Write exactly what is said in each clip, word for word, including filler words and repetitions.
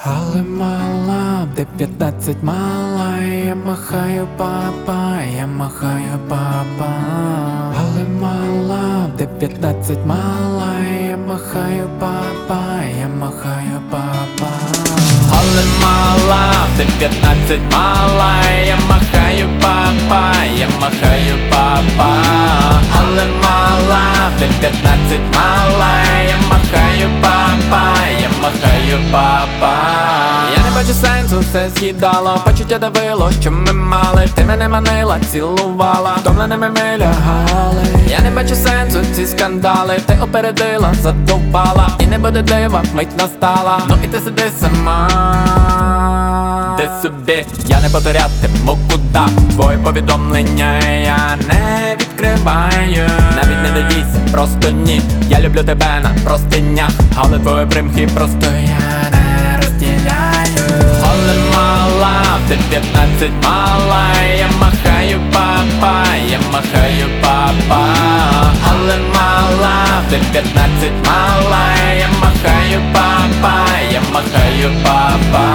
Але мала, де п'ятнадцять мала, я махаю папа, я махаю папа. Але мала, де п'ятнадцять мала, я махаю папа, я махаю папа. Але мала, де п'ятнадцять мала, я махаю папа, я махаю папа. Але мала, де п'ятнадцять мала, я махаю папа, я махаю папа. Я не бачу сенсу, все з'їдало, почуття давило, що ми мали. Ти мене манила, цілувала, втомленими ми лягали. Я не бачу сенсу, ці скандали, ти опередила, задовбала. І не буде дива, мить настала, ну і ти сиди сама. Ти собі, я не повторятиму куда. Твої повідомлення я не відкриваю. Навіть не дивіться, просто ні. Я люблю тебе на простинях, але твої примхи просто я не розділяю. Але мала, ти п'ятнадцять мала, я махаю папа, я махаю папа. Але мала, ти п'ятнадцять мала, я махаю папа, я махаю папа.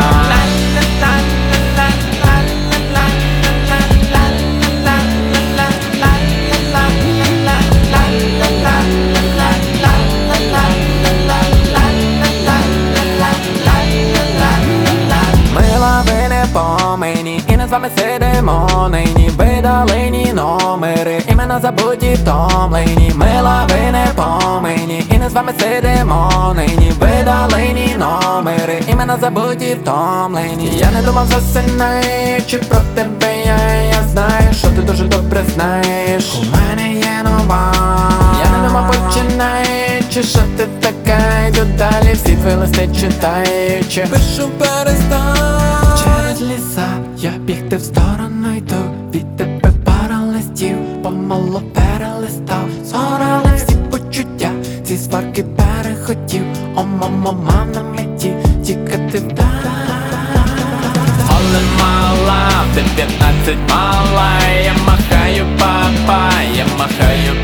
По мені, і не з вами сидимо нині. Видалені номери, імена забуті, втомлені. Мила, ви не по мені, і не з вами сидимо нині. Видалені номери, імена забуті, втомлені. Я не думав, засинаючи про тебе, я, я знаю, що ти дуже добре знаєш. У мене є нова. Я не думав, починаючи, що ти така. Йду далі, всі твої листи читаючи. Пишу, перестань. Через ліса я бігти в сторону йду. Від тебе пара листів, помало перелистав. Згорали всі почуття, ці сварки перехотів. О, мамо, мам на меті, тікати вдаль. Але мала, ти п'ятнадцять мала, я махаю папа, я махаю